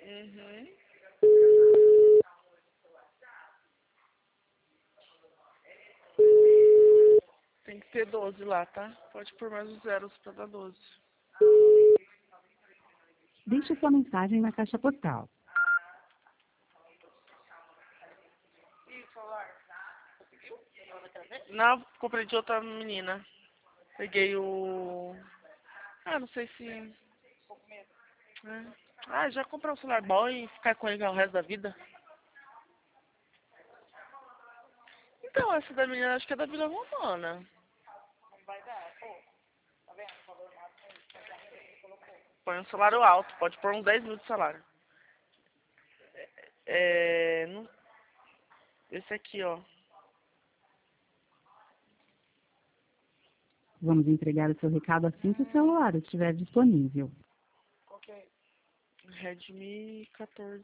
Uhum. Tem que ter 12 lá, tá? Pode pôr mais os zeros pra dar 12. Deixe sua mensagem na caixa postal. Não, comprei de outra menina. Peguei o... Ah, não sei se... É. Ah, já comprei um celular bom e ficar com ele o resto da vida. Então, essa da menina acho que é da Vila Romana. Põe um salário alto, pode pôr uns 10 mil de salário. Esse aqui, ó. Vamos entregar o seu recado assim que o celular estiver disponível. Redmi 14.